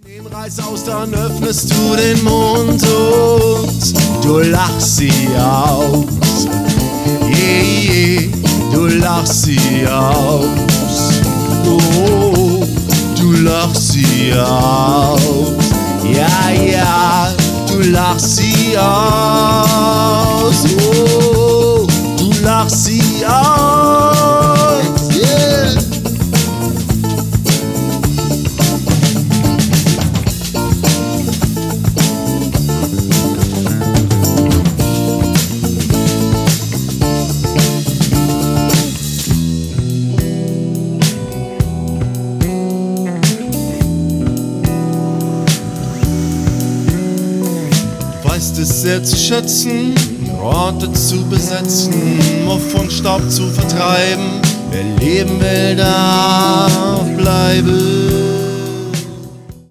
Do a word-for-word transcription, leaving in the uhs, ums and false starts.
Den Reis aus, dann öffnest du den Mund und du lachst sie aus. Yeah, yeah, du lachst sie aus. Oh, du lachst sie aus. Ja, ja, du lachst sie aus. Oh, du lachst sie aus. Yeah. Weißt es sehr zu schätzen, Orte zu besetzen, Muff und Staub zu vertreiben. Wer leben will, darf bleiben.